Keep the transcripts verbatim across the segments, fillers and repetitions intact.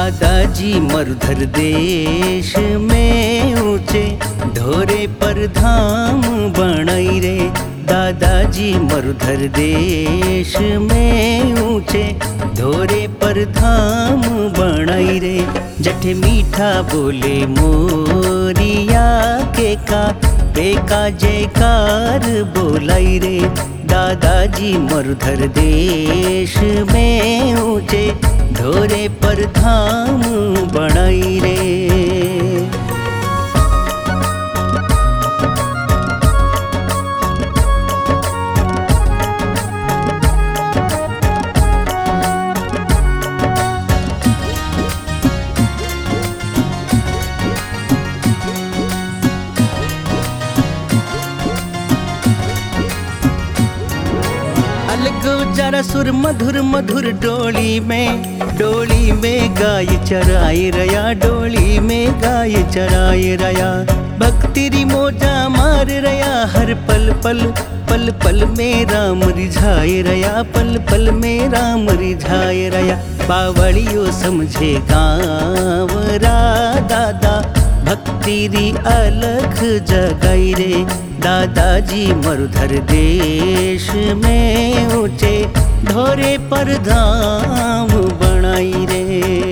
दादाजी मरुधर देश में ऊंचे ढोरे पर धाम बनई रे। दादाजी मरुधर देश में ऊंचे ढोरे पर धाम बनई रे। जठे मीठा बोले मोरिया के का बेका जयकार बोलाई रे। दादाजी मरुधर देश में ऊंचे ढोरे पर धाम बनई रे। जरा सुर मधुर मधुर डोली में डोली में गाय चराए रया। डोली में गाय चराए रया। भक्ति री मोजा मार रया। हर पल पल पल पल में राम रिझाए रया। पल पल में राम रिझाए रया। बावड़ियों समझे गाँव रा दादा भक्ति री अलख जगाई रे। दादाजी मरुधर देश में ऊंचे ढोरे पर धाम बनाई रे।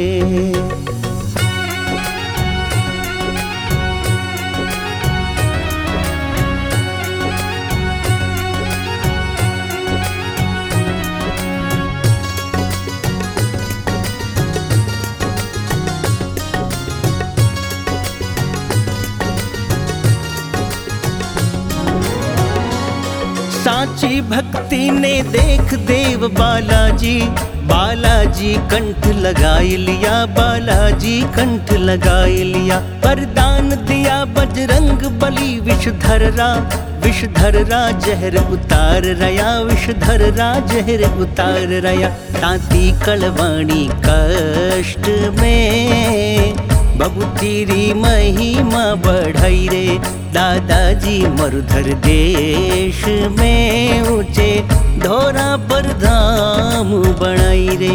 साची भक्ति ने देख देव बालाजी बालाजी कंठ लगाए लिया। बालाजी कंठ लगाए लिया। वरदान दिया बजरंग बली विषधर रा विषधर रा जहर उतार रया। विषधर रा जहर उतार रया। ताती कलवाणी कष्ट में बबू तेरी महिमा बढ़ाई रे। दादाजी मरुधर देश में ऊंचे ढोरा पर धाम बनाई रे।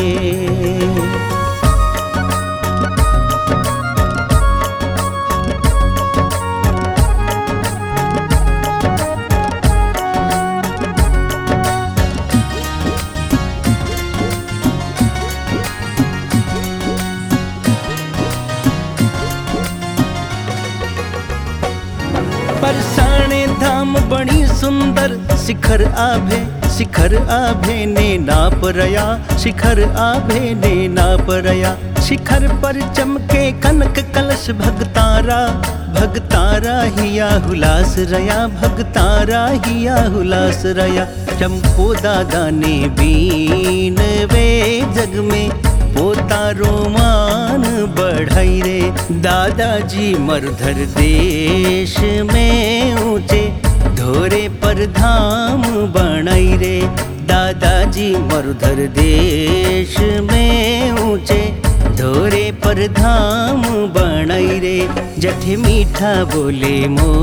परसाणे धाम बड़ी सुंदर शिखर आभे शिखर आभे ने नाप रया। शिखर आभे ने नाप रया। शिखर पर चमके कनक कलश भगतारा भगतारा हिया हुलास रया। भगतारा हिया हुलास रया। चंपो दादा ने बीन वे जग में पोता रोमान बढ़ाई रे। दादाजी मरुधर देश में ऊंचे ढोरे पर धाम बनाई रे। दादाजी मरुधर देश में ऊंचे ढोरे पर धाम बनाई रे। जठे मीठा बोले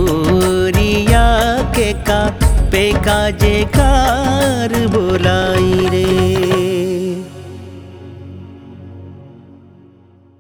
मोरिया के का बेका जयकार बोलाई।